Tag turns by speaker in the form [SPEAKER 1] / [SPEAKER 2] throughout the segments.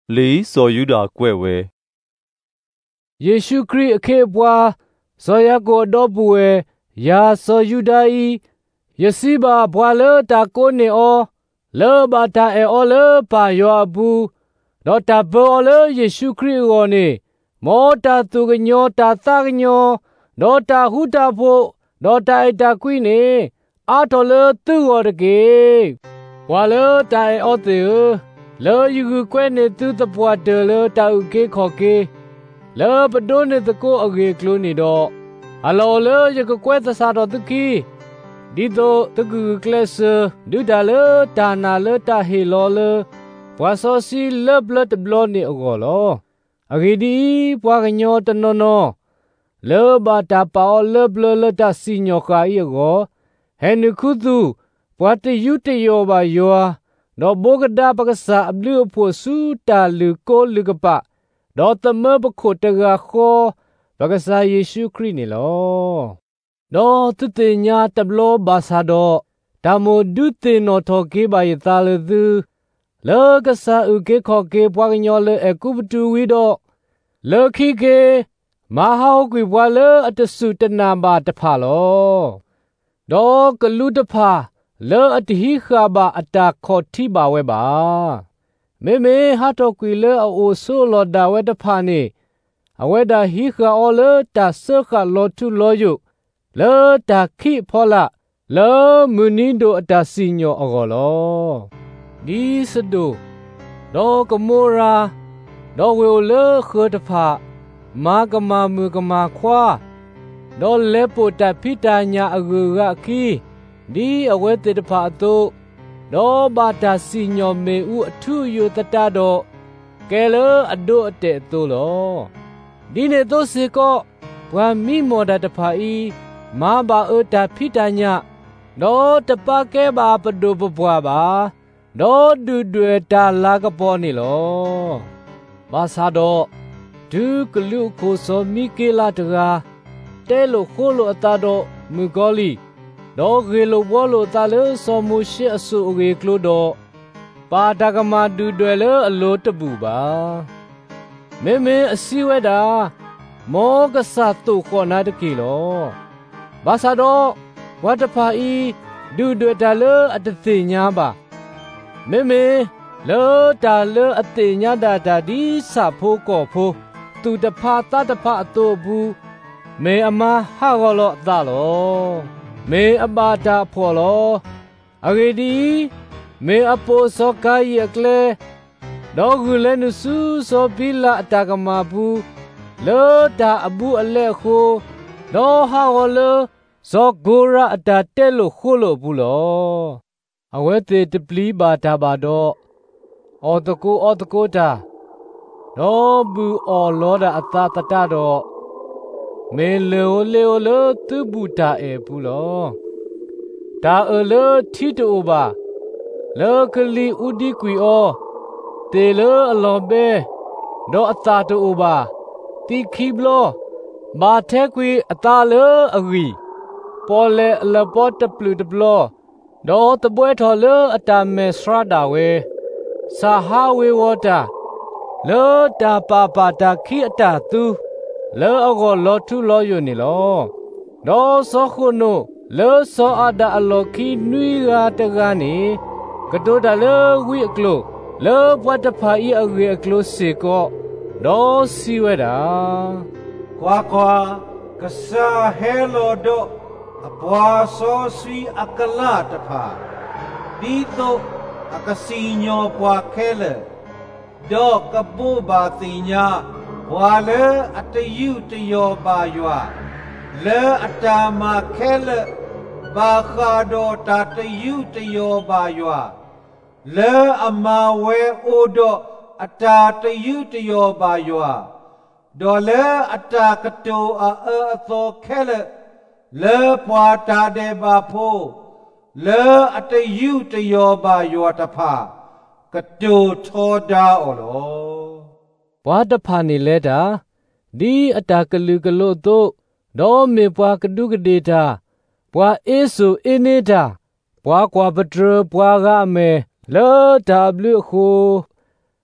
[SPEAKER 1] လေးစော်ယူတာကွဲ့ဝဲ
[SPEAKER 2] ယေရှုခရစ်အခေဘွာဇော်ရကိုတော့ပွေယာစော်ယူဒာဤယစီဘာဘွာလေတာကိုနေအောလေဘာတာအောလေပါယောဘူးတော့တာဘောလေယေရှုခရစ်ကိုနေမောတာသူကညောတာသကညောတော့တာဟုတာဖို့တော့တာအတာကွိနေအာတော်လေသူော်တကေဘွာလေတာအောတေလေယူကွဲနေသူတပွားတယ်လေတာဥကေခေါ်ကေလေပဒိုနေတကိုအဂေကလိုနေတော့အလောလေရကကွဲသစာတော်တကီဒီတော့တကူကလစဒူဒါလေတာနာလေတာဟေလောလေဘွာစောစီလေဘလတ်ဘလောနေအကောလောအဂေဒီဘွာကညောတနောနောလေဘာတာပါလေဘလလေတာစီညောခါဤကောဟဲနခုသူဘွာတယူတယောပါယောတော့ဘောကဒါပကစာအဘလူဖို့စူတာလူကိုလူကပတော့တမဘခုတကခေါ်ပကစာယေရှုခရစ်နေလောတော့တတိညာတဘလောဘာသာတော့တမိုဒုတေနောထောကေပါယတာလသူလောကစာဥကေခေါ်ကေပွားညောလေအကုပတူဝီတော့လောခိကေမဟာကွေဘွာလေအတဆုတနာဘာတဖာလောတော့ကလူတဖာလောအတဟိခါဘာအတာခေါ်တိပါဝဲပါမေမေဟာတော့ကွေလေအိုဆိုလောဒါဝဲတဖာနေအဝဲတာဟိခါအောလေတာဆခါလောထုလောယုလောတာခိဖောလာလောမူနီဒိုအတာစီညောအကောလောဒီစဒိုတော့ကမောရာတော့ဝေလေခေတဖာမာကမာမူကမာခွာတော့လေပိုတာဖိတာညာအဂူကခီဒီအဝဲတေတဖာတော့တော့ဘာတာစီညောမေဥအထုယတတတော့ကဲလေအဒိုအတဲ့တော့လောဒီနေတော့စေကောဘွာမိမော်ဒတဖာဤမာဘာအတာဖိတာညာတော့တပကဲပါပဒုပဘွာပါတော့ဒူတွေတာလာကပေါ်နေလောဘာသာတော့ဒူကလူကိုစောမိကေလာတကာတဲလို့ခိုးလို့အတာတော့မူကောလီတော့ဂေလိုဘောလို့တာလေစောမှုရှိအဆူအဂေကလို့တော့ပါတကမာဒူတွေလေအလိုတပူပါမေမေအစီဝဲတာမောကဆတ်တုခေါ်နာတကီလောဘာသာတော့ဝတ်တဖာဤဒူတွေတာလေအတသိညာပါမေမေလောတာလေအသိညာတာဒီစဖိုးကောဖိုးသူတဖာတတဖာအတူဘူးမေအမဟာကောလောအတာလောမေအဘာတာဖော်လောအဂေဒီမေအပိုစောကာယကလေဒေါဂူလဲနုစုစောပီလာအတကမာဘူးလောတာအဘူးအလဲခိုဒေါဟာဝလဇောဂိုရာအတာတဲလို့ခိုလို့ဘူးလောအဝဲတေတပလီဘာတာဘာတော့အော်တကိုတာဒေါဘူးအော်လောတာအတာတတတော့မေလေသူဘူတာဘူးလောတာလေတီတိုဘာလောကလီဥဒီကွီအောတေလေအလောဘေဒေါအတာတိုဘာတီခိဘလောဘာထဲကွီအတာလေအဂီပေါ်လေလပေါ်တပလူတဘလောဒေါတပွဲထော်လေအတာမေစရာဒါဝေစာဟာဝေဝတာလောတာပါတာခိအတာသူလောအကောလောထုလောယုန်နီလောဒေါစောခုနုလောစောအဒါအလောခိနွီရာတကနေကတိုတာလောဝိအကလောလောဘဝတဖာဤအဂေအကလောစေကောဒေါစီဝဲတာ
[SPEAKER 3] ကွာကဆာဟဲလောဒိုအပွားစောစီအကလာတဖာဒီတော့အကစီညောပွားခဲလေဒေါကပူဘာတိညာဘွာလေအတယုတယောပါယွာလေအတာမခဲလေဘာခါဒိုတာတယုတယောပါယွာလေအမဝဲအိုဒိုအတာတယုတယောပါယွာဒေါ်လေအတာကတိုအသောခဲလေလေပွာတာဒေဘာဖိုလေအတယုတယောပါယွာတဖာကတိုထောဒါအော်လော
[SPEAKER 2] ဘွာတဖာနေလဲတာဒီအတာကလူကလို့တို့ဒေါ်မေပွာကဒုကဒေတာဘွာအေဆူအင်းနေတာဘွာကွာပထရဘွာကမဲလောတာဘလူခို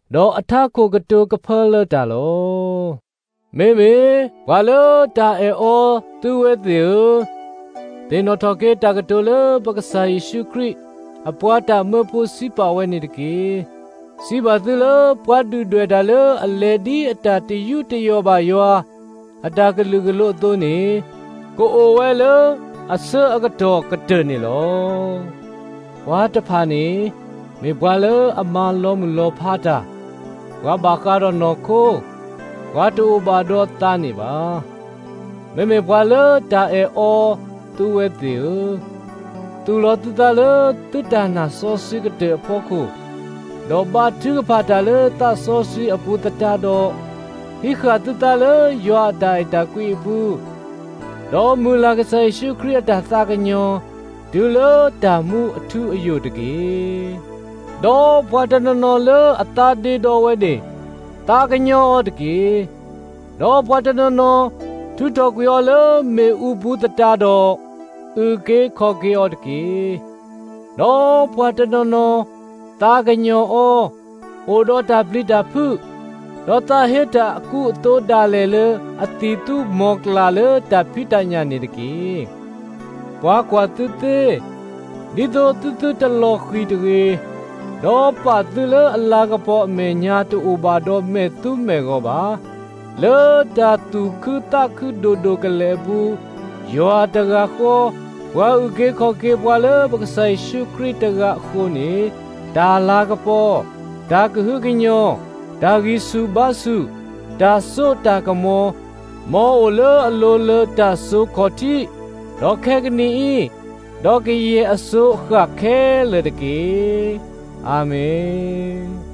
[SPEAKER 2] ดออัฐาโคกะโตกะเพลตาโลเมวาเลตาเอโอตุเวติวเตโนทอเกตากะโตเลปะกะไซเยซูคริสต์อปวาตาเมปุสิปาเวนิตเกစီဘာသလပွားတူတွေဒါလအလေဒီအတာတယူတယောပါယောအတာကလူကလို့သွနေကိုအိုဝဲလအဆအကတော်ကတနေလောဝါတဖာနေမေဘွာလအမလောမလောဖာတာဝါဘာကာရောနောခိုဝါတူဘာဒေါ်တာနေပါမေဘွာလတာအေအောသူဝဲတီသူလောတူတာလတူတာနာဆောစီကတဲ့ဖို့ခုดอบาทึกพาตาเลตาโซซีอปุตตาโดฮิขาตุตาเลยัวไดตะกุยปูดอมูลากะไซชูคริยตาสากะญอดูเลตามูอทุอโยตะเกดอปวาตนนอเลอตาเดดอเวเดตากะญอตะเกดอปวาตนนอทุตอกยอเลเมอุปุตตาโดอุเกขอเกอตะเกดอปวาตนนอตากะญอโอดอตาปลิตาพุดอตาเฮตากุโตดาเลเลอติตุมอกลาเลตาพิตาญานิตกีปวากวาตุเตดิโตตุตุตลอขีตเกดอปาตุเลอลากะปอเมญาตุอุบาดอเมตุเมโกบาเลตาตุคุตะคุโดโดกะเลบูยัวตะกะโควาอุเกขอเกปวาเลบกไซชูคริตตะกะโคนีดาลากะปอดากะฮึกะญอดากิสุบาสุดาโซตากะมอมอโอเลอโลเลดาโซขอทิดอกแคกะนีดอกเยอโซขะแคเลตะเกอาเมน